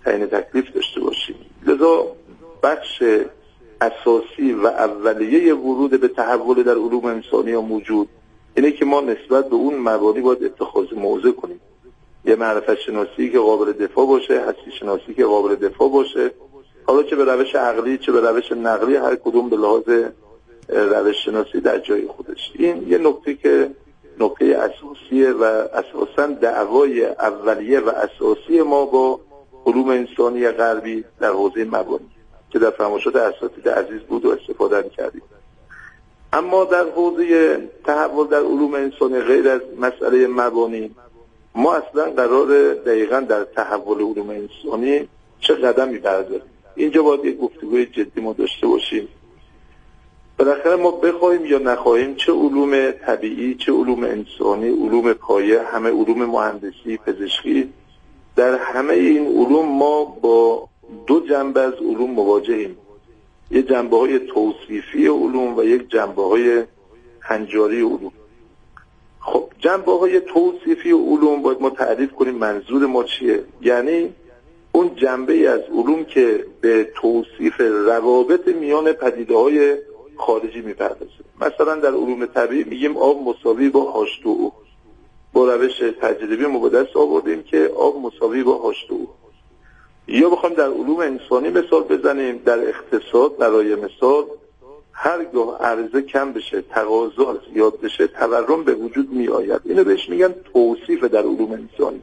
تعیین تکلیف داشته باشیم. لذا بخش اساسی و اولیه ورود به تحول در علوم انسانی و موجود اینه که ما نسبت به اون مبانی باید اتخاذ موضع کنیم. یه معرفت شناسی که قابل دفاع باشه، هستی شناسی که قابل دفاع باشه، حالا چه به روش عقلی چه به روش نقلی، هر کدوم به لحاظ روش شناسی در جای خودش. این یه نکته که نکته اساسیه و اساساً دعوای اولیه و اساسی ما با علوم انسانی غربی در حوزه مبانی که در فرمایشات اساتید عزیز بود و استفاده کردیم. اما در حوزه تحول در علوم انسانی غیر از مسئله مبانی، ما اصلا قرار دقیقاً در تحول علوم انسانی چه قدمی برداریم. اینجا باید یک گفتگوی جدی ما داشته باشیم. بالاخره ما بخوایم یا نخواهیم، چه علوم طبیعی چه علوم انسانی، علوم پایه، همه علوم مهندسی، پزشکی، در همه این علوم ما با دو جنبه از علوم مواجهیم. یک جنبه‌های توصیفی علوم و یک جنبه‌های هنجاری علوم. خب جنبه‌های توصیفی علوم باید ما تعریف کنیم منظور ما چیه. یعنی اون جنبه از علوم که به توصیف روابط میان پدیده‌های خارجی میپردازه. مثلا در علوم طبیعی میگیم آب مساوی با H2O. با روش تجربی ما به دست آوردیم که آب مساوی با H2O. یا بخوایم در علوم انسانی مثال بزنیم، در اقتصاد برای مثال هرگاه عرضه کم بشه تقاضا زیاد بشه تورم به وجود می آید. اینو بهش میگن توصیف در علوم انسانی.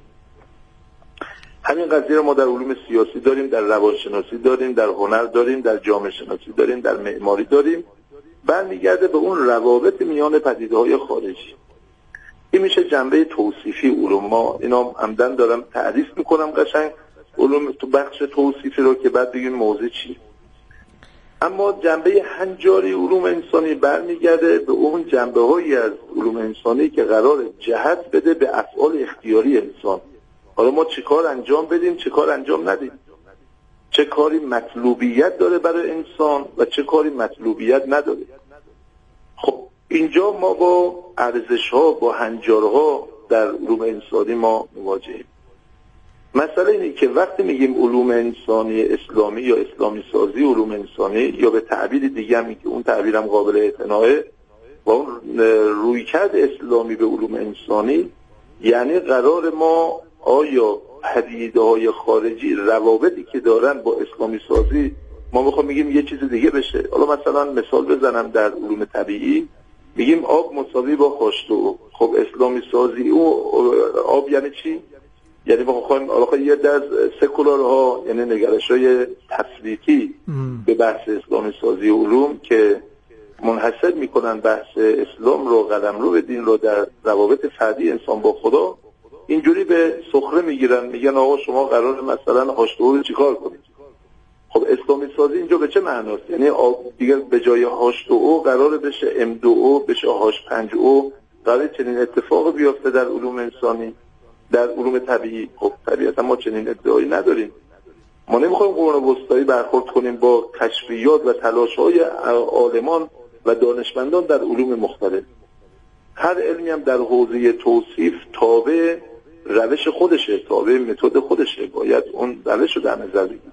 همین قضیه رو ما در علوم سیاسی داریم، در روانشناسی داریم، در هنر داریم، در جامعه شناسی داریم، در معماری داریم. برمیگرده به اون روابط میان پدیده‌های خارجی. این میشه جنبه توصیفی علوم. ما اینا عمدن دارم تعریف میکنم قشنگ علوم تو بخش توصیفی رو که بعد بگیم موضوع چی. اما جنبه هنجاری علوم انسانی برمیگرده به اون جنبه‌هایی از علوم انسانی که قرار جهت بده به افعال اختیاری انسان. حالا ما چه کار انجام بدیم چه کار انجام ندیم، چه کاری مطلوبیت داره برای انسان و چه کاری مطلوبیت نداره. خب اینجا ما با ارزش‌ها با هنجارها در علوم انسانی ما مواجهیم. مسئله اینه که وقتی میگیم علوم انسانی اسلامی یا اسلامی سازی علوم انسانی، یا به تعبیر دیگه هم که اون تعبیرم قابل اعتناعه و اون رویکرد اسلامی به علوم انسانی، یعنی قرار ما آیا پدیده‌های خارجی روابطی که دارن با اسلامی سازی ما میخوام میگیم یه چیز دیگه بشه. حالا مثلا مثال بزنم در علوم طبیعی میگیم آب مساوی با H2O. خب اسلامی سازی او آب یعنی چی؟ یعنی ما میخوایم یه در سکولارها یعنی نگرش‌های تفریطی به بحث اسلامی سازی علوم که منحصر میکنن بحث اسلام رو قلمرو به دین رو در روابط فردی انسان با خدا، اینجوری به سخره میگیرن، میگن آقا شما قرار مثلا H2O رو چیکار کنید. خب اسلامی سازی اینجا به چه معناست؟ یعنی دیگه به جای H2O قرار بشه M2O بشه H5O. قرار چنین اتفاق بیفته در علوم انسانی، در علوم طبیعی. خب طبیعتا ما چنین ادعایی نداریم. ما نمیخوایم قرون وسطایی برخورد کنیم با کشفیات و تلاش‌های عالمان و دانشمندان در علوم مختلف. هر علمی هم در حوزه توصیف تابع روش خودشه، تابع متد خودشه، باید اون روش رو در نظر بگیریم.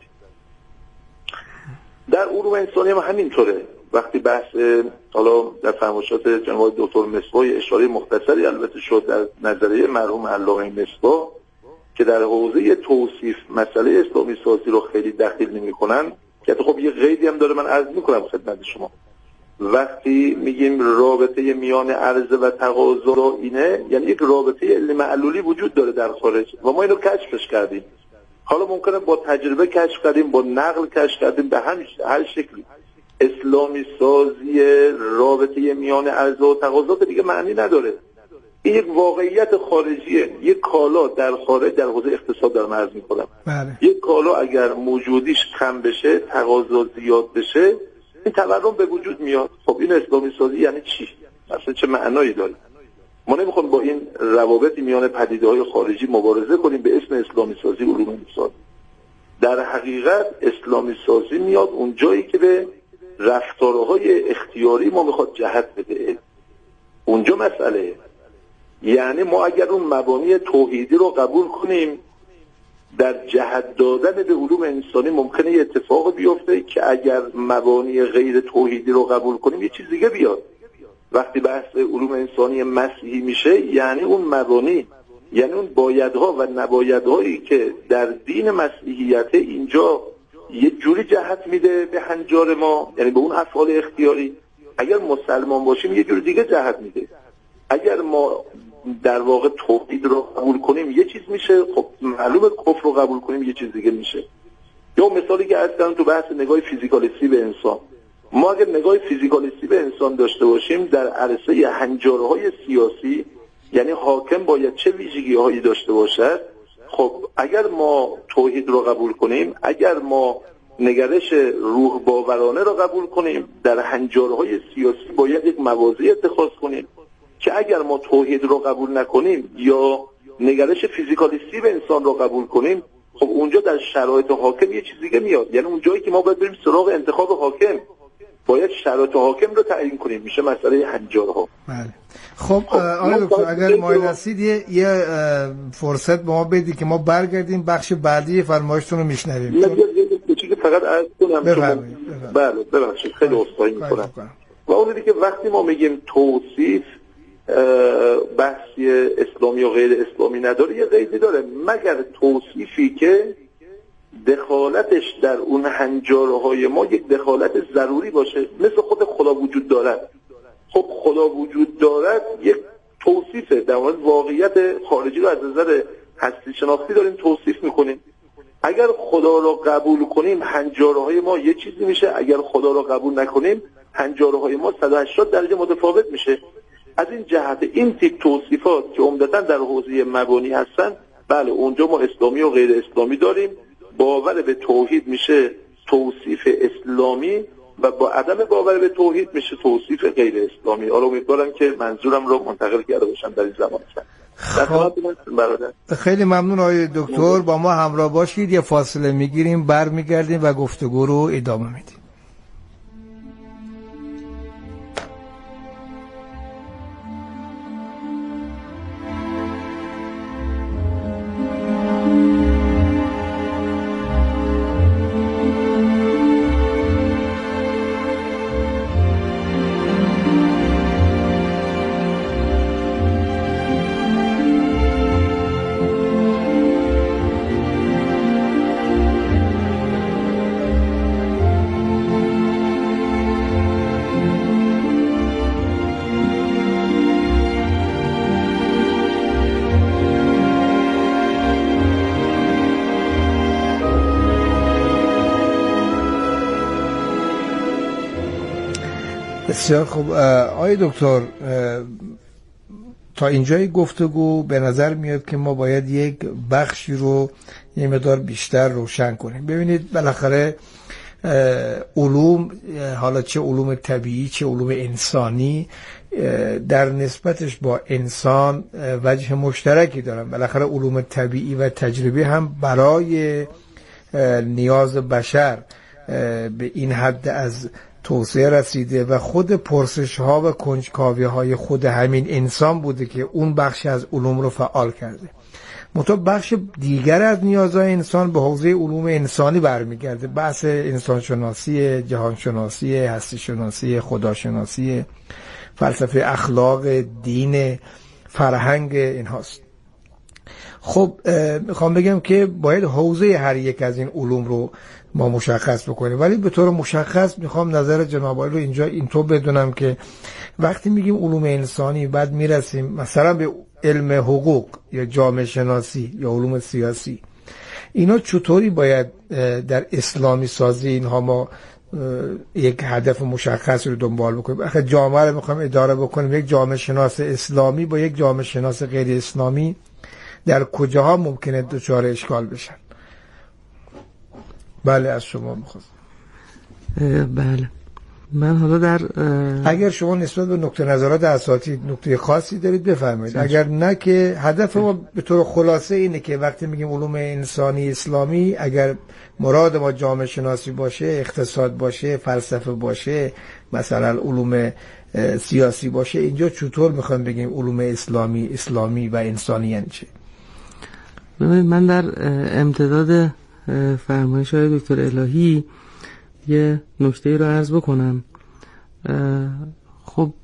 در علوم انسانی هم همینطوره. وقتی بحث حالا در فرمایشات جناب دکتر مصباح اشاره مختصری البته شد در نظریه مرحوم علامه مصباح که در حوزه توصیف مسئله اسلامی سازی رو خیلی دخیل نمی‌کنن، که خب یه قیدی هم داره من عرض می‌کنم خدمت شما. وقتی میگیم رابطه میان عرضه و تقاضا اینه، یعنی یک رابطه علمی معلولی وجود داره در خارج و ما اینو کشفش کردیم. حالا ممکنه با تجربه کشف کردیم، با نقل کشف کردیم، به هر شکلی. اسلامی سازی رابطه میان عرضه و تقاضا دیگه معنی نداره. این یک واقعیت خارجیه. یک کالا در خارج، در حوزه اقتصاد دارم عرض می‌کنم، یک کالا اگر موجودیش کم بشه، تقاضا زیاد بشه، این تورم به وجود میاد. خب این اسلامی سازی یعنی چی؟ اصلا چه معنایی داره؟ ما نمیخوایم با این روابط میان پدیده‌های خارجی مبارزه کنیم به اسم اسلامی سازی علوم انسان. در حقیقت اسلامی سازی میاد اون جایی که به رفتارهای اختیاری ما میخواد جهت بده. اونجا مسئله، یعنی ما اگر اون مبانی توحیدی رو قبول کنیم در جهت دادن به علوم انسانی ممکنه یه اتفاق بیفته که اگر مبانی غیر توحیدی رو قبول کنیم یه چیز دیگه بیاد. وقتی بحث علوم انسانی مسیحی میشه یعنی اون مبانی، یعنی اون بایدها و نبایدهایی که در دین مسیحیت اینجا یه جوری جهت میده به هنجار ما، یعنی به اون افعال اختیاری، اگر مسلمان باشیم یه جوری دیگه جهت میده. اگر ما در واقع توحید رو قبول کنیم یه چیز میشه، خب معلومه کفر رو قبول کنیم یه چیز دیگه میشه. یا مثالی که اصلا تو بحث نگاه فیزیکالیستی به انسان، ما اگر نگاه فیزیکالیستی به انسان داشته باشیم در عرصه هنجارهای سیاسی، یعنی حاکم باید چه ویژگی‌هایی داشته باشد، خب اگر ما توحید رو قبول کنیم، اگر ما نگرش روح باورانه رو قبول کنیم، در هنجارهای سیاسی باید یک موازی اتخاذ کنیم که اگر ما توحید رو قبول نکنیم یا نگرش فیزیکالیستی به انسان رو قبول کنیم، خب اونجا در شرایط حاکم یه چیز دیگه میاد. یعنی اون جایی که ما باید بریم سراغ انتخاب حاکم، باید شرایط حاکم رو تعیین کنیم، میشه مسئله هنجارها. بله. خب آقای دکتر اگر مایل هستید یه فرصت به ما بدید که ما برگردیم بخش بعدی فرمایشتون رو میشنویم. یه چیزی فقط عرض کنم. بله ببخشید خیلی عذرخواهی میکنم. و اون دیگه که وقتی ما میگیم توصیف بحثی اسلامی و غیر اسلامی نداره، یه قیدی داره، مگر توصیفی که دخالتش در اون هنجارهای ما یک دخالت ضروری باشه، مثل خود خدا وجود دارد. خب خدا وجود دارد یک توصیفه، در مورد واقعیت خارجی رو از نظر هستی شناختی داریم توصیف میکنیم. اگر خدا رو قبول کنیم هنجارهای ما یه چیزی میشه، اگر خدا رو قبول نکنیم هنجارهای ما 180 درجه متفاوت میشه. از این جهت این تیپ توصیفات که عمدتاً در حوزه مبانی هستن، بله اونجا ما اسلامی و غیر اسلامی داریم. باور به توحید میشه توصیف اسلامی و با عدم باور به توحید میشه توصیف غیر اسلامی. حالا امیدوارم که منظورم رو منتقل کرده باشم در این زمان. خیلی ممنون آقای دکتر، با ما همراه باشید، یه فاصله میگیریم، برمیگردیم و گفتگو رو ادامه میدیم. بسیار خوب. آقای دکتر تا اینجای گفتگو به نظر میاد که ما باید یک بخشی رو یه مقدار بیشتر روشن کنیم. ببینید بالاخره علوم، حالا چه علوم طبیعی چه علوم انسانی، در نسبتش با انسان وجه مشترکی دارن. بالاخره علوم طبیعی و تجربی هم برای نیاز بشر به این حد از توسعه رسیده و خود پرسش ها و کنجکاوی های خود همین انسان بوده که اون بخش از علوم رو فعال کرده. منتها بخش دیگر از نیازهای انسان به حوزه علوم انسانی برمیگرده، بحث انسانشناسی، جهانشناسی، هستیشناسی، خداشناسی، فلسفه اخلاق، دین، فرهنگ، اینهاست. خب میخوام بگم که باید حوزه هر یک از این علوم رو ما مشخص بکنیم، ولی به طور مشخص میخوام نظر جناب عالی رو اینجا اینطور بدونم که وقتی میگیم علوم انسانی بعد میرسیم مثلا به علم حقوق یا جامعه شناسی یا علوم سیاسی، اینا چطوری باید در اسلامی سازی اینها ما یک هدف مشخص رو دنبال بکنیم؟ آخه جامعه رو میخوایم اداره بکنیم، یک جامعه شناس اسلامی با یک جامعه شناس غیر اسلامی در کجاها ممکنه دچار اشکال بشن؟ بله از شما میخواستم. بله من حالا در اگر شما نسبت به نقطه نظرات اساتید نقطه خاصی دارید بفرمایید، اگر نه که هدف ما به طور خلاصه اینه که وقتی میگیم علوم انسانی اسلامی، اگر مراد ما جامعه شناسی باشه، اقتصاد باشه، فلسفه باشه، مثلا علوم سیاسی باشه، اینجا چطور میخوایم بگیم علوم اسلامی و انسانی یعنی چه؟ ببینید من در امتداد فرمایش های دکتر الهی یه نکته رو عرض بکنم. خب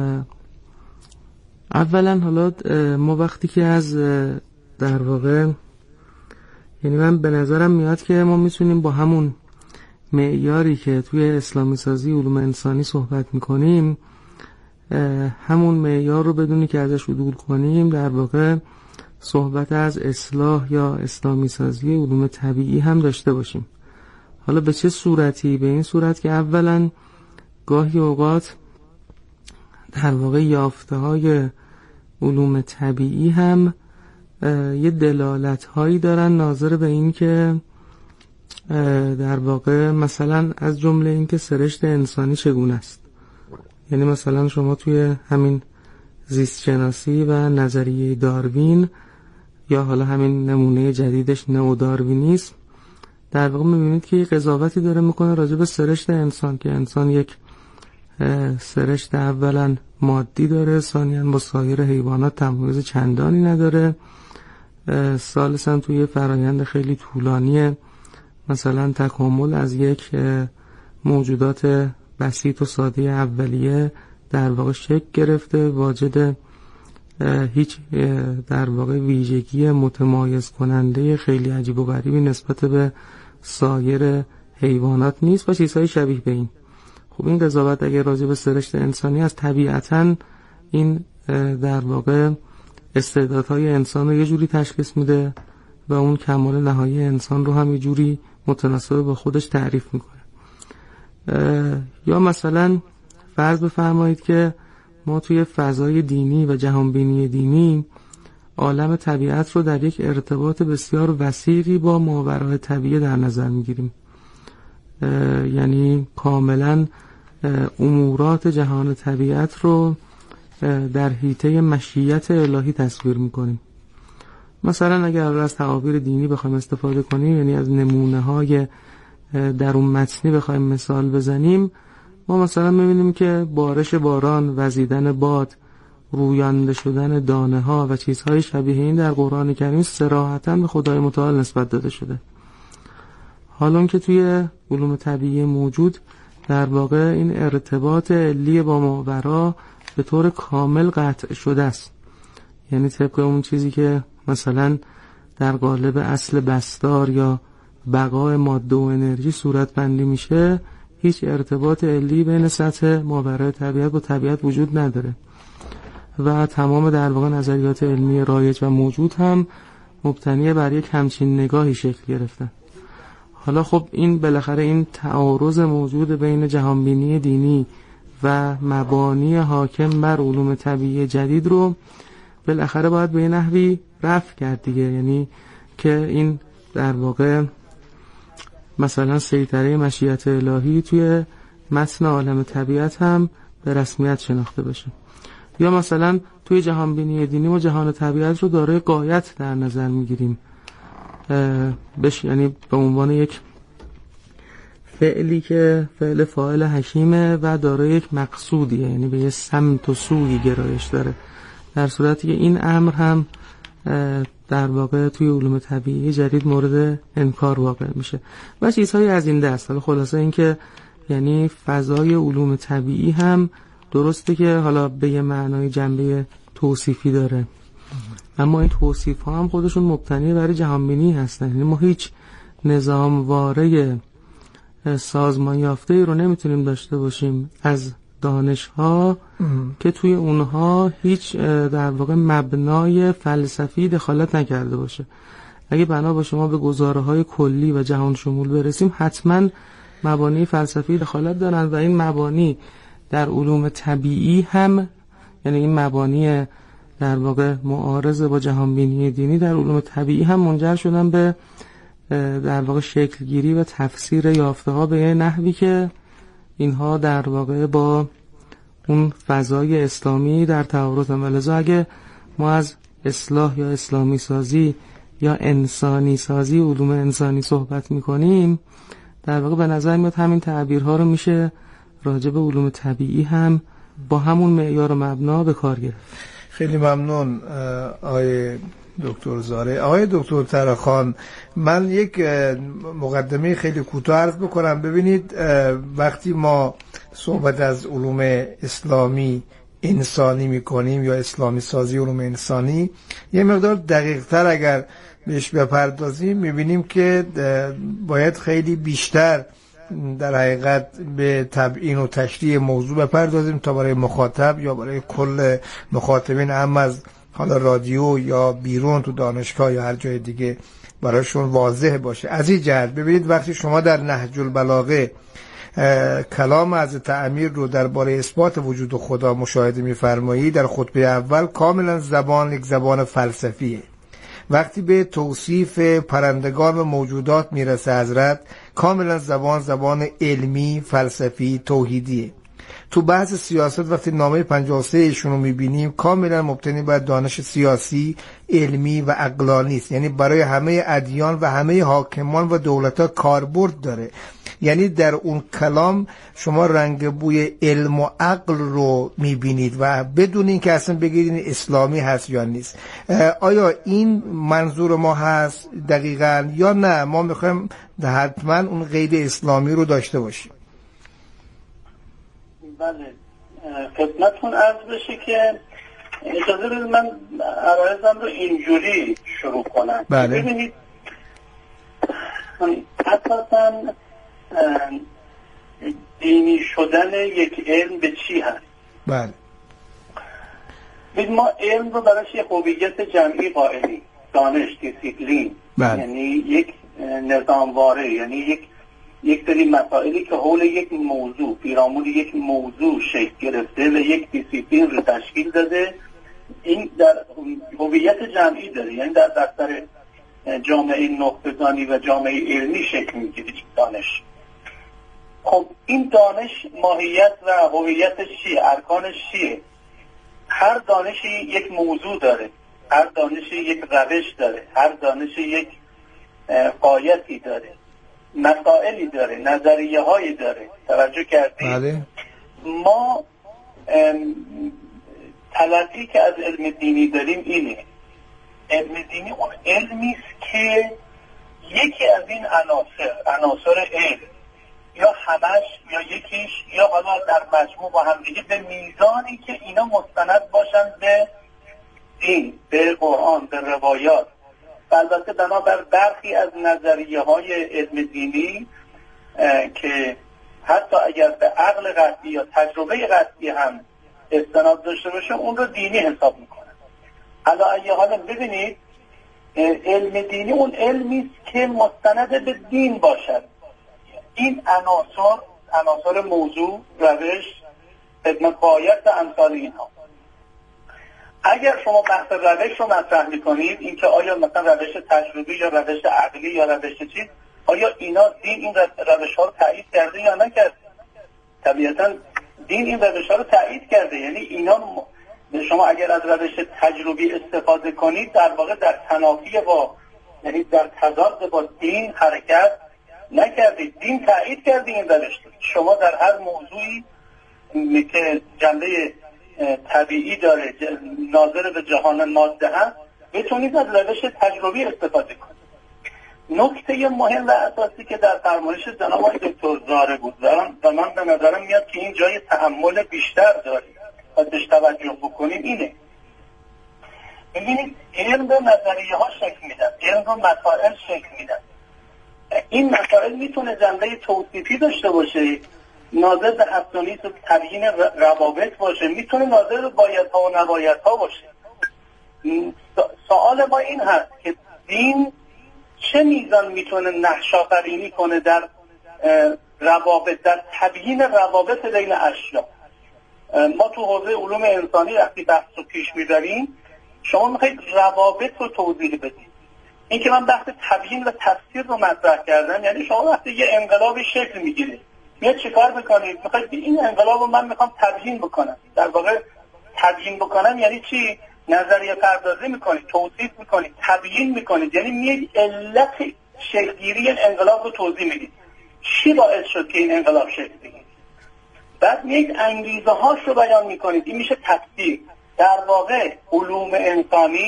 اولا حالا ما وقتی که از در واقع یعنی من به نظرم میاد که ما میتونیم با همون معیاری که توی اسلامی سازی علوم انسانی صحبت میکنیم همون معیار رو بدونی که ازش عدول کنیم در واقع صحبت از اصلاح یا اسلامی سازی علوم طبیعی هم داشته باشیم. حالا به چه صورتی؟ به این صورت که اولا گاهی اوقات در واقع یافته های علوم طبیعی هم یه دلالت هایی دارن ناظر به این که در واقع مثلا از جمله این که سرشت انسانی چگونه است. یعنی مثلا شما توی همین زیست شناسی و نظریه داروین یا حالا همین نمونه جدیدش نئوداروینیسم در واقع میبینید که یه قضاوتی داره میکنه راجع به سرشت انسان که انسان یک سرشت اولا مادی داره، ثانیاً با سایر حیوانات تمایز چندانی نداره، ثالثاً توی فرایند خیلی طولانی مثلا تکامل از یک موجودات بسیط و ساده اولیه در واقع شکل گرفته، واجد هیچ در واقع ویژگی متمایز کننده خیلی عجیب و غریبی نسبت به سایر حیوانات نیست و چیزهای شبیه به این. خب این قضاوت اگر راجع به سرشت انسانی از طبیعتاً این در واقع استعدادهای انسان رو یه جوری تشخیص میده و اون کمال نهایی انسان رو هم یه جوری متناسب با خودش تعریف میکنه. یا مثلا فرض بفرمایید که ما توی فضای دینی و جهانبینی دینی عالم طبیعت رو در یک ارتباط بسیار وسیعی با ماورای طبیعه در نظر میگیریم. یعنی کاملا امورات جهان طبیعت رو در حیطه مشیت الهی تصویر میکنیم. مثلا اگر از تعابیر دینی بخوایم استفاده کنیم، یعنی از نمونه های در اون متنی بخوایم مثال بزنیم، ما مثلا میبینیم که بارش باران، وزیدن باد، رویانده شدن دانه ها و چیزهای شبیه این در قرآن کریم صراحتاً به خدای متعال نسبت داده شده. حالا که توی علوم طبیعی موجود در واقع این ارتباط علی با ماورا به طور کامل قطع شده است. یعنی طبق اون چیزی که مثلا در قالب اصل بستار یا بقای ماده و انرژی صورت بندی میشه، هیچ ارتباط علی بین سطح ماورای طبیعت و طبیعت وجود نداره و تمام در واقع نظریات علمی رایج و موجود هم مبتنی بر یک همچین نگاهی شکل گرفتن. حالا خب این بالاخره این تعارض موجود بین جهانبینی دینی و مبانی حاکم بر علوم طبیعی جدید رو بالاخره باید به نحوی رفع کرد دیگه. یعنی که این در واقع مثلا سیطره مشیت الهی توی متن عالم طبیعت هم به رسمیت شناخته بشه. یا مثلا توی جهانبینی دینی ما جهان طبیعت رو دارای غایت در نظر میگیریم، یعنی به عنوان یک فعلی که فعل فاعل حکیمه و دارای یک مقصودیه، یعنی به یه سمت و سوی گرایش داره، در صورتی که این امر هم در واقع توی علوم طبیعی جدید مورد انکار واقع میشه و چیزهای از این دست. حالا خلاصه این که یعنی فضای علوم طبیعی هم درسته که حالا به یه معنای جنبه توصیفی داره، اما این توصیف ها هم خودشون مبتنی برای جهانبینی هستن. یعنی ما هیچ نظامواره سازمان یافته رو نمیتونیم داشته باشیم از دانش ها که توی اونها هیچ در واقع مبنای فلسفی دخالت نکرده باشه. اگه بنا باشه ما به گزاره های کلی و جهان شمول برسیم، حتما مبانی فلسفی دخالت دارن و این مبانی در علوم طبیعی هم، یعنی این مبانی در واقع معارض با جهانبینی دینی در علوم طبیعی هم منجر شدن به در واقع شکل گیری و تفسیر یافته ها به یه نحوی که اینها در واقع با اون فضای اسلامی در تعارض هم. ولذا اگه ما از اصلاح یا اسلامی سازی یا انسانی سازی علوم انسانی صحبت میکنیم، در واقع به نظر میاد همین تعبیرها رو میشه راجع به علوم طبیعی هم با همون معیار و مبنا به کار گرفت. خیلی ممنون آقای دکتر زاره. آقای دکتر ترخان، من یک مقدمه خیلی کوتاه عرض بکنم. ببینید وقتی ما صحبت از علوم اسلامی انسانی میکنیم یا اسلامی سازی علوم انسانی، یه مقدار دقیق تر اگر بهش بپردازیم میبینیم که باید خیلی بیشتر در حقیقت به تبیین و تشریح موضوع بپردازیم تا برای مخاطب یا برای کل مخاطبین، هم از حالا رادیو یا بیرون تو دانشگاه یا هر جای دیگه، برایشون واضح باشه. از این جهت ببینید وقتی شما در نهج البلاغه کلام حضرت امیر رو درباره اثبات وجود خدا مشاهده می‌فرمایید، در خطبه اول کاملا زبان یک زبان فلسفیه. وقتی به توصیف پرندگان و موجودات میرسه حضرت، کاملا زبان علمی، فلسفی، توحیدیه. تو بحث سیاست وقتی نامه 53 ایشون رو میبینیم، کاملا مبتنی بر دانش سیاسی، علمی و عقلانی است. یعنی برای همه ادیان و همه حاکمان و دولت‌ها کاربرد داره. یعنی در اون کلام شما رنگ بوی علم و عقل رو میبینید و بدون این که اصلا بگیرید اسلامی هست یا نیست. آیا این منظور ما هست دقیقاً یا نه ما میخوایم حتما اون قید اسلامی رو داشته باشیم؟ بله، خدمتتون عرض بشه که اجازه بدید من عرایزم رو اینجوری شروع کنم. بله. ببینید اساساً دینی شدن یک علم به چی هست؟ بله. ما علم رو براش یک هویت جمعی قائلیم، دانش، دیسیپلین. بله. یعنی یک نظامواره، یعنی یک سری مسائلی که حول یک موضوع، پیرامون یک موضوع شکل گرفته و یک دیسیپلین رو تشکیل داده. این در هویت جمعی داره، یعنی در بستر جامعه نخبگانی و جامعه علمی شکل میگیره این دانش. خب این دانش ماهیت و هویتش چیه؟ ارکانش چیه؟ هر دانشی یک موضوع داره، هر دانشی یک روش داره، هر دانشی یک غایتی داره، مسائلی داره، نظریه هایی داره. توجه کردید؟ بله. ما تلقی که از علم دینی داریم اینه، علم دینی اون علمی است که یکی از این عناصر علم یا همش یا یکیش یا حالا در مجموع با هم دیگه به میزانی که اینا مستند باشن به دین، به قرآن، به روایات. البته بنابر برخی از نظریه های علم دینی که حتی اگر به عقل قطعی یا تجربه قطعی هم استناد داشته باشه اون رو دینی حساب میکنن. حالا اگه حالا ببینید علم دینی اون علمی است که مستند به دین باشد. این عناصر موضوع، روش، خدمت غایت و امثال اینها. اگر شما بحث روش رو مطرح میکنید، اینکه آیا مثلا روش تجربی یا روش عقلی یا روش چیز، آیا اینا دین این روش ها رو تایید کرده یا نکرده؟ طبیعتا دین این روش ها رو تایید کرده. یعنی اینا شما اگر از روش تجربی استفاده کنید در واقع در تنافی با، یعنی در تضاد با دین حرکت نکردید. دین تایید کرده این روش. شما در هر موضوعی که جنبه طبیعی داره، ناظر به جهان ماده هست، بتونید از روش تجربی استفاده کنید. نکته مهم و اساسی که در فرمایش جناب آقای دکتر زاره بود و من به نظرم میاد که این جای تأمل بیشتر داره و بهش توجه بکنیم اینه. ببینید علم رو نظریه ها شکل میدن، علم رو مسائل شکل میدن. این مسائل میتونه جنبه توصیفی داشته باشه، ناظر به حسانیت و تبیین روابط باشه، میتونه ناظر به بایدها و نبایدها باشه. سوال ما این هست که دین چه میزان میتونه نقش آفرینی کنه در روابط، در تبیین روابط بین اشیا. ما تو حوزه علوم انسانی وقتی بحث رو پیش میبریم، شما میخواید روابط رو توضیح بدید. این که من بحث تبیین و تفسیر رو مطرح کردم، یعنی شما وقتی یه انقلابی شکل میگیره میاد چیکار میکنید؟ میخواید این انقلاب رو من میخوام تبیین بکنم. در واقع تبیین بکنم یعنی چی؟ نظریه پردازی میکنید، توصیف میکنید، تبیین میکنید، یعنی میاد علت شکلگیری این انقلاب رو توضیح میدید. چی باعث شد که این انقلاب شکل بگیره؟ بعد میاد انگیزه هاش رو بیان میکنید. این میشه تفسیر. در واقع علوم انسانی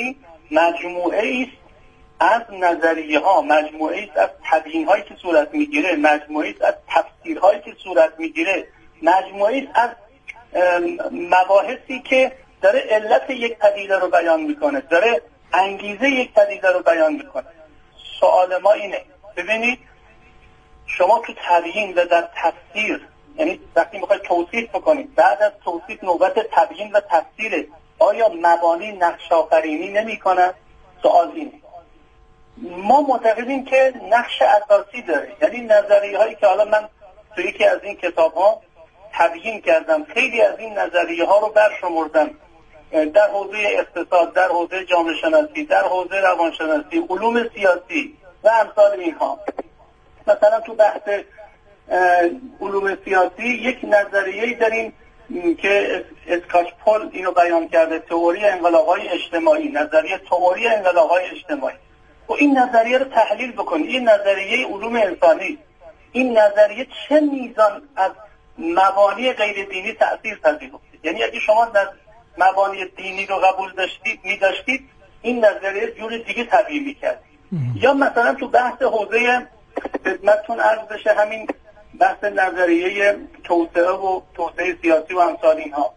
مجموعه است از نظریه ها، مجموعه است از تبیین هایی که صورت میگیره، مجموعه است از تفسیر هایی که صورت میگیره، مجموعه است از مباحثی که داره علت یک پدیده رو بیان میکنه، داره انگیزه یک پدیده رو بیان میکنه. سوال ما اینه، ببینید شما تو تبیین و در تفسیر، یعنی وقتی میخواید توصیف بکنید، بعد از توصیف نوبت تبیین و تفسیره، آیا مبانی نقش آفرینی نمیکنن؟ سوال اینه. ما معتقدیم که نقش اساسی داره. یعنی نظریه هایی که حالا من تو یکی از این کتاب ها تبیین کردم، خیلی از این نظریه ها رو برشمردم در حوزه اقتصاد، در حوزه جامعه شناسی، در حوزه روانشناسی، علوم سیاسی و امثال اینها. مثلا تو بحث علوم سیاسی یک نظریه‌ای داریم که اسکاچپول اینو بیان کرده، تئوری انقلاب‌های اجتماعی، نظریه تئوری انقلاب‌های اجتماعی. و این نظریه رو تحلیل بکنید. این نظریه علوم انسانی، این نظریه چه میزان از مبانی غیر دینی تأثیر پذیرفته؟ یعنی اگه شما مبانی دینی رو قبول داشتید این نظریه جور دیگه تبیین می‌کردید. یا مثلا تو بحث حوزه خدمتتون عرض بشه همین بحث نظریه توسعه و توسعه سیاسی و امثال اینها،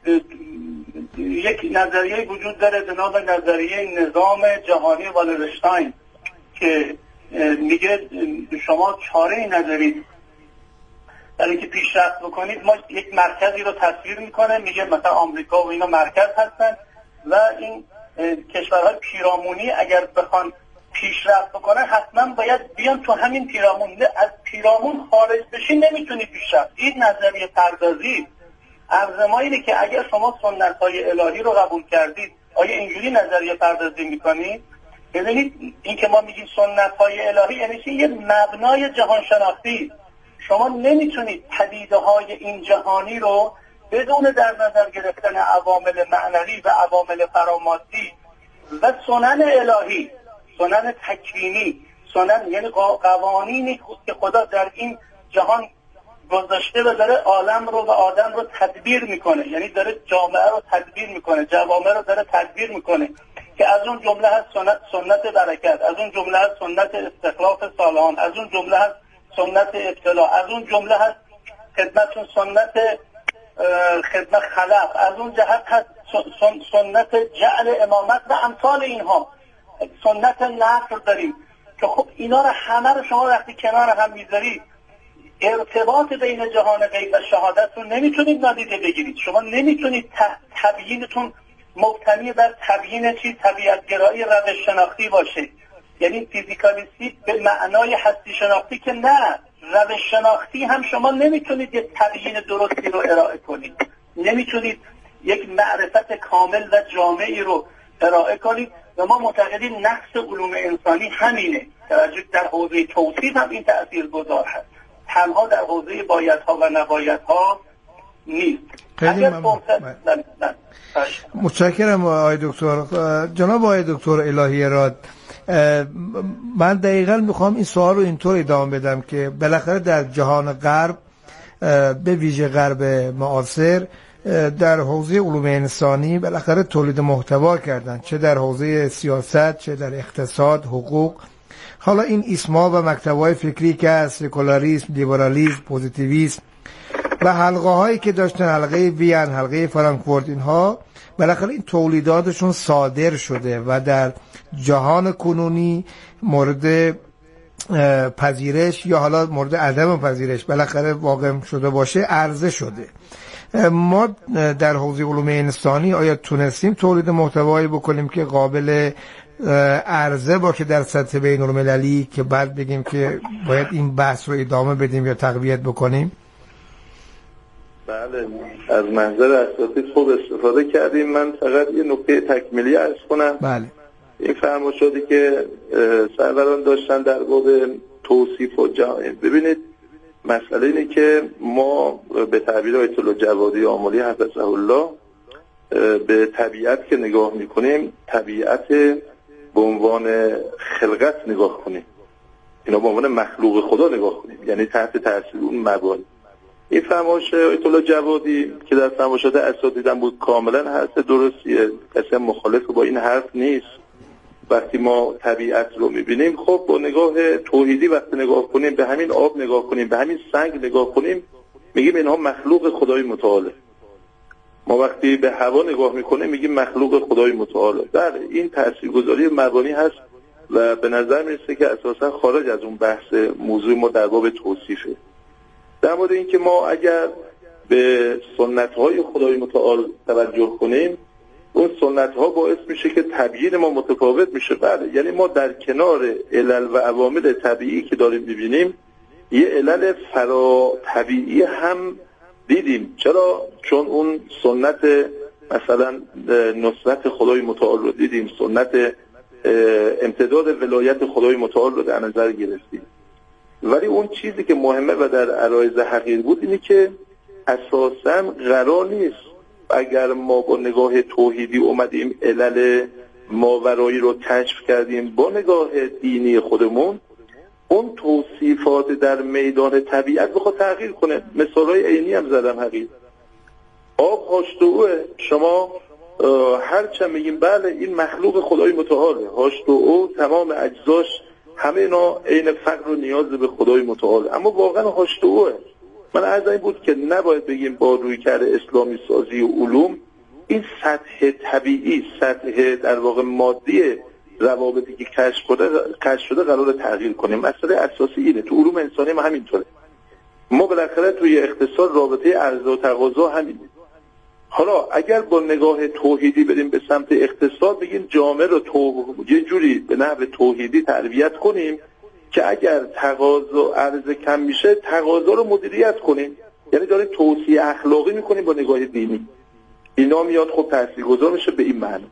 یک نظریه وجود داره به نام نظریه نظام جهانی والرشتاین که میگه شما چاره‌ای ندارید برای اینکه پیشرفت بکنید. ما یک مرکزی رو تصویر میکنه، میگه مثلا آمریکا و اینا مرکز هستن و این کشورهای پیرامونی اگر بخوان پیشرفت بکنن حتما باید بیان تو همین پیرامون. از پیرامون خارج بشین نمیتونی پیشرفت. این نظریه پردازی. عرض ما اینه که اگر شما سنت‌های الهی رو قبول کردید، آیا اینجوری نظریه پردازی میکنید؟ ببینید این که ما میگیم سنت‌های الهی یعنی یه مبنای جهان شناختی. شما نمیتونید پدیده‌های این جهانی رو بدون در نظر گرفتن عوامل معنوی و عوامل فرامادی و سنن الهی، سنن تکوینی، سنن یعنی قوانینی که خدا در این جهان گذاشته و داره عالم رو و آدم رو تدبیر میکنه، یعنی داره جامعه رو تدبیر میکنه، جوامع رو داره تدبیر میکنه، که از اون جمله هست سنت برکت، از اون جمله هست سنت استخلاف صالحان، از اون جمله هست سنت ابتلا، از اون جمله هست خدمتون سنت خدمت خلق، از اون جهت هست سنت جعل امامت و امثال اینها. سنت نصر داریم که خب اینا رو همه رو شما وقتی کنار هم میذارید ارتباط بین جهان غیب و شهادت رو نمیتونید نادیده بگیرید. شما نمیتونید تبیینتون مبتنی بر تبیین طبیعت‌گرایی روش شناختی باشه، یعنی فیزیکالیستی به معنای هستی شناختی که نه، روش شناختی هم شما نمیتونید یک تبیین درستی رو ارائه کنید، نمیتونید یک معرفت کامل و جامعی رو ارائه کنید. و ما معتقدیم نقص علوم انسانی همینه. توجه در حوزه توصیف هم این تأثیر گذار هست، تنها در حوزه بایدها و نبایدها نیست. خیلی متشکرم آقای دکتر. جناب آقای دکتر الهی راد، من دقیقاً میخوام این سوال رو اینطور ادامه بدم که بالاخره در جهان غرب، به ویژه غرب معاصر، در حوزه علوم انسانی بالاخره تولید محتوا کردن، چه در حوزه سیاست، چه در اقتصاد، حقوق. حالا این اسما و مکتب‌های فکری که از سکولاریسم، لیبرالیسم، پوزیتیویسم و حلقه هایی که داشتن، حلقه وین، حلقه فرانکفورت، اینها بالاخره این تولیداتشون صادر شده و در جهان کنونی مورد پذیرش یا حالا مورد عدم پذیرش بالاخره واقع شده باشه، عرضه شده. ما در حوزه علوم انسانی آیا تونستیم تولید محتوایی بکنیم که قابل عرضه باشه در سطح بین المللی که بعد بگیم که باید این بحث رو ادامه بدیم یا تقویت بکنیم؟ بله، از منظر اساتید خوب استفاده کردیم. من فقط یه نکته تکمیلی عرض کنم. بله. این فرمایشاتی که سروران داشتن در باب توصیف و ببینید مسئله اینه که ما به تعبیر آیت الله جوادی آملی حفظه الله به طبیعت که نگاه میکنیم، طبیعت به عنوان خلقت نگاه کنیم، اینا به عنوان مخلوق خدا نگاه کنیم، یعنی تحت تاثیر اون مبانی. این فرمایش آیت الله جوادی که در فرمایشات اساتیدم بود کاملا حرف درستیه، اصلا مخالف با این حرف نیست. وقتی ما طبیعت رو میبینیم، خب با نگاه توحیدی وقتی نگاه کنیم، به همین آب نگاه کنیم، به همین سنگ نگاه کنیم، میگیم اینها مخلوق خدای متعاله. ما وقتی به هوا نگاه میکنیم میگیم مخلوق خدای متعاله. بله، این تاثیرگذاری مبانی هست و به نظر میرسه که اساسا خارج از اون بحث موضوع ما در باب توصیفه. در مورد اینکه ما اگر به سنت‌های خدای متعال توجه کنیم، اون سنت‌ها باعث میشه که تبیین ما متفاوت میشه. بله، یعنی ما در کنار علل و عوامل طبیعی که داریم می‌بینیم، یه علل فرا طبیعی هم دیدیم. چرا؟ چون اون سنت مثلا نصرت خدای متعال رو دیدیم، سنت امتداد ولایت خدای متعال رو در نظر گرفتیم. ولی اون چیزی که مهمه و در عرایض حقیر بود اینه که اساساً قرار نیست اگر ما با نگاه توحیدی اومدیم علل ماورایی رو کشف کردیم، با نگاه دینی خودمون اون توصیفات در میدان طبیعت بخواد تغییر کنه. مثالای عینی هم زدم. حقیقت آب هاشتوه، شما هرچند میگیم بله این مخلوق خدای متعاله، هاشتوه تمام اجزاش همه اینا عین فقر و نیاز به خدای متعاله، اما واقعا هاشتوه. من عرض این بود که نباید بگیم با رویکرد اسلامی سازی و علوم این سطح طبیعی، سطح در واقع مادی روابطی که کشف شده قرار تغییر کنیم. مسئله اساسی اینه. تو علوم انسانی ما همینطوره. ما بالاخره توی اقتصاد رابطه عرضه و تقاضا همینه. حالا اگر با نگاه توحیدی بریم به سمت اقتصاد، بگیم جامعه رو یه جوری به نحو توحیدی تربیت کنیم که اگر تقاضا عرضه کم میشه تقاضا رو مدیریت کنیم. یعنی داریم توصیه اخلاقی میکنیم با نگاه دینی. اینا میاد خب تاثیرگذار میشه به این معنی.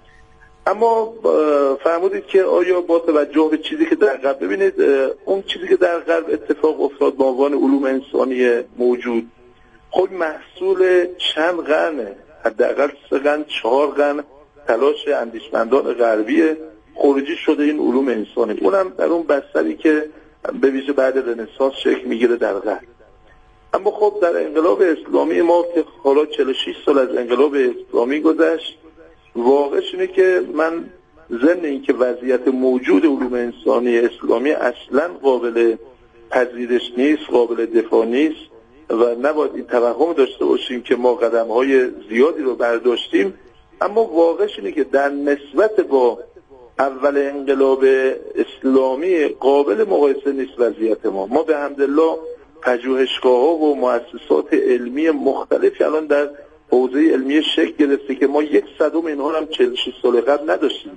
اما فرمودید که آیا با توجه به چیزی که در غرب، ببینید اون چیزی که در غرب اتفاق افتاد به عنوان علوم انسانی موجود، خب محصول چند قرنه، حداقل 3 قرن 4 قرن تلاش اندیشمندان غربی خروجی شده این علوم انسانی، اونم در اون بستری که به ویژه بعد رنسانس شکل میگیره در غرب. اما خب در انقلاب اسلامی ما که حالا 46 سال از انقلاب اسلامی گذشت، واقعش اینه که من ضمن اینکه وضعیت موجود علوم انسانی اسلامی اصلا قابل پذیرش نیست، قابل دفاع نیست و نباید این توهم داشته باشیم که ما قدم‌های زیادی رو برداشتیم، اما واقعش اینه که در نسبت با اول انقلاب اسلامی قابل مقایسه نیست وضعیت ما. ما به حمدالله پژوهشگاه‌ها و مؤسسات علمی مختلفی الان در حوزه علمی شکل گرفته که ما 1/100 اینها هم 46 سال قبل نداشتیم.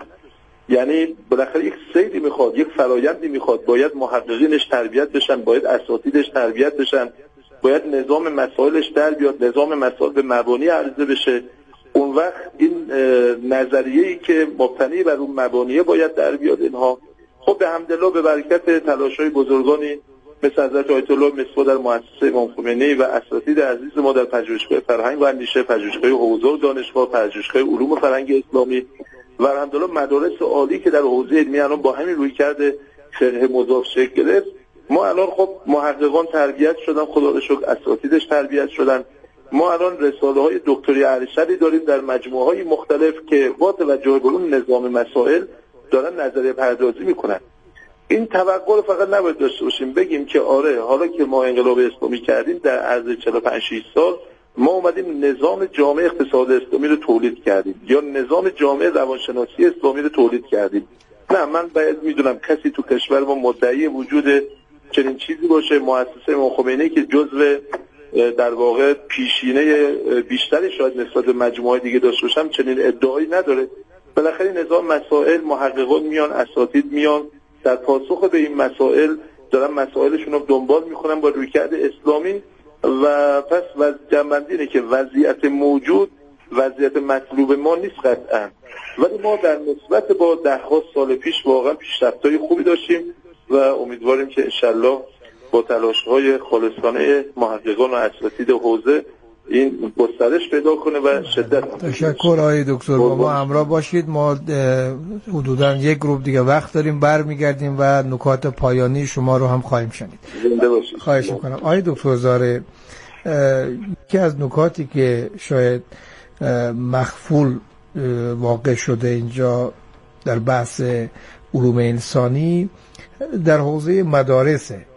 یعنی بالاخره یک سیری میخواد، یک فرایندی میخواد، باید محققینش تربیت بشن، باید اساتیدش تربیت بشن، باید نظام مسائلش در بیاد، نظام مسائل به مبانی عرضه بشه. اون وقت این نظریه‌ای که مبتنی بر اون مبانیه باید در بیاد. اینها خب به حمدالله به برکت تلاش‌های بزرگانی مثل حضرت آیت الله مصباح در مؤسسه امام خمینی و اساتید عزیز ما در پژوهشگاه فرهنگ و اندیشه، پژوهشگاه حوزه و دانشگاه، پژوهشگاه علوم فرهنگ اسلامی و الحمدلله مدارس عالی که در حوزه علمی الان با همین رویکرد فقه مضاف شکل گرفت، ما الان خب محققان تربیت شدن، خدا رو شکر اساتیدش تربیت شدن. ما الان رساله‌های دکتری ارشدی داریم در مجموعه‌های مختلف که با توجه به اون نظام مسائل دارن نظریه پردازی میکنن. این توقع رو فقط نباید داشته باشیم بگیم که آره حالا که ما انقلاب اسلامی کردیم در عرض 45 سال ما اومدیم نظام جامعه اقتصاد اسلامی رو تولید کردیم یا نظام جامعه روانشناسی اسلامی رو تولید کردیم. نه، من باید میدونم کسی تو کشور ما مدعی وجود چنین چیزی باشه، مؤسسه امام خمینی که جزو در واقع پیشینه بیشتری شاید نسبت به مجموعه دیگه داشته باشم، چنین ادعایی نداره. بالاخره نظام مسائل محققان میان، اساتید میان در پاسخ به این مسائل دارن مسائلشون رو دنبال میکنن با رویکرد اسلامی و پس جنبندی اینه که وضعیت موجود وضعیت مطلوب ما نیست قطعا، ولی ما در نسبت با 10 سال پیش واقعا پیشرفت‌های خوبی داشتیم و امیدواریم که انشالله با تلاش‌های خالصانه محققان و اساتید حوزه این گسترش پیدا کنه و شدت. تشکر آقای دکتر، با ما همراه باشید. ما حدوداً 1 گروه دیگه وقت داریم، برمیگردیم و نکات پایانی شما رو هم خواهیم شنید. زنده باشید. خواهش میکنم. آقای دکتر زاره، یکی از نکاتی که شاید مخفول واقع شده اینجا در بحث علوم انسانی در حوزه مدارسه